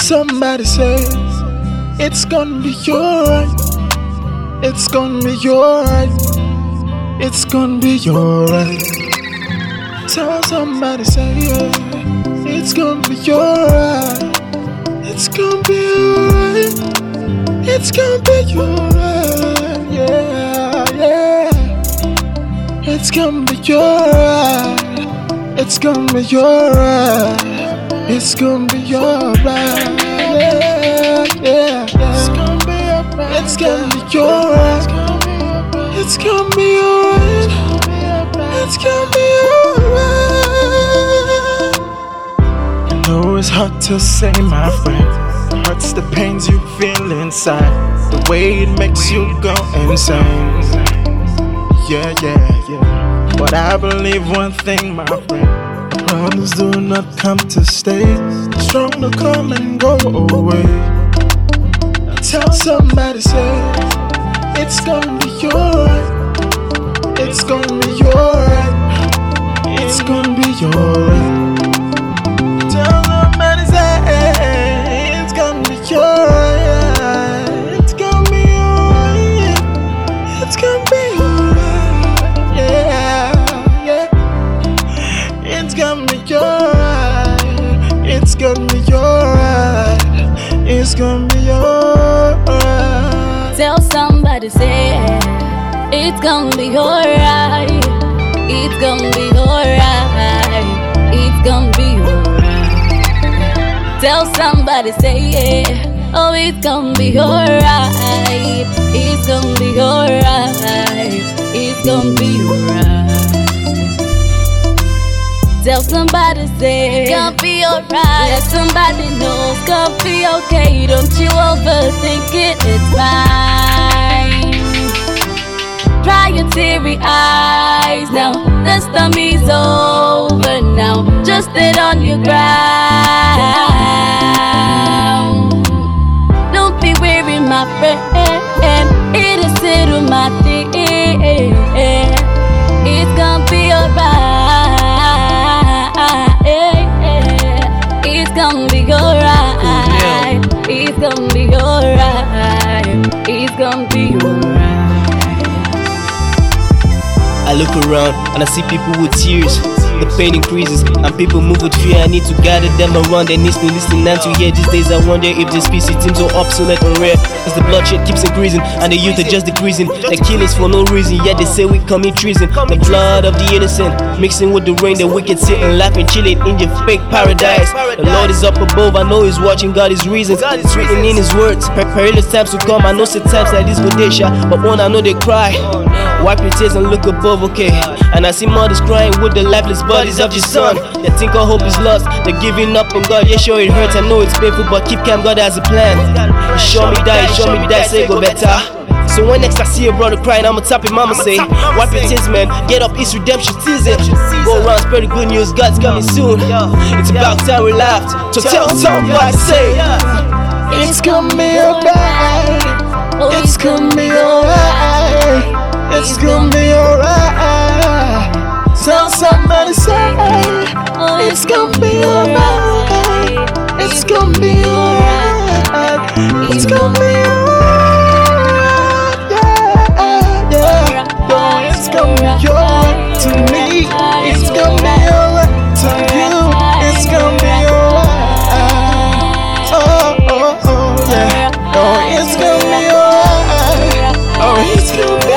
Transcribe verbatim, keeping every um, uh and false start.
somebody say it's gonna be alright. It's gonna be alright. It's gonna be alright. Tell somebody say yeah. It's gonna be alright. It's gonna be alright. It's gonna be alright. Yeah, yeah. It's gonna be alright. It's gonna be alright. It's gonna be alright. Yeah, yeah, yeah. It's gonna be alright. It's gonna be alright. It's gonna be alright. It's gonna be alright. I know it's hard to say, my friend. It hurts the pains you feel inside. The way it makes you go insane. Yeah, yeah, yeah. But I believe one thing, my friend. Problems do not come to stay. Strong to come and go away. Tell somebody, say it's gonna be alright. It's gonna be alright. It's gonna be alright. Tell somebody, say it's gonna be alright. It's gonna be alright. It's gonna be alright. Yeah, yeah. It's gonna be alright. It's gonna be alright. It's gonna be alright. Tell somebody, say it's gonna be alright. It's gonna be alright. It's gonna be alright. Tell somebody, say yeah. Oh, it's gonna be alright. It's gonna be alright. It's gonna be alright. Tell somebody, say it's gonna be alright. Let somebody know it's gonna be okay. Don't you overthink it, it's fine. Dry your teary eyes now. The storm is over now. Just sit on your ground. Don't be weary, my friend. It is settle my thing. It's gonna be alright. It's gonna be alright. It's gonna be alright. It's gonna be alright. I look around and I see people with tears. The pain increases and people move with fear. I need to gather them around their knees to listen and to hear. These days I wonder if this peace it seems so obsolete and rare. As the bloodshed keeps increasing and the youth are just decreasing. They kill us for no reason, yet they say we commit treason. The blood of the innocent mixing with the rain. The wicked sitting laughing, chilling in your fake paradise. The Lord is up above, I know He's watching, God is reasons. It's written in His words. Perilous times to come, I know say times like this would they shout, but one I know they cry. Wipe your tears and look above, okay. And I see mothers crying with the lifeless bodies of your son. They think all hope is lost, they're giving up on God. Yeah, sure it hurts, I know it's painful, but keep calm, God has a plan. He show me that, He show me that, say go better. So when next I see a brother crying, I'ma tap him, I'ma say wipe your tears, man, get up, it's redemption season. Go around, spread the good news, God's coming soon. It's about time we laughed, so tell somebody, say it's gonna be alright. It's gonna be alright. It's gonna be alright. Tell somebody, say it's gonna be alright. It's gonna be alright. It's gonna be alright. Yeah, yeah. Oh, it's gonna be alright to me. It's gonna be alright to you. It's gonna be alright. Oh, oh, oh, yeah. Oh, it's gonna be alright. Oh, it's gonna be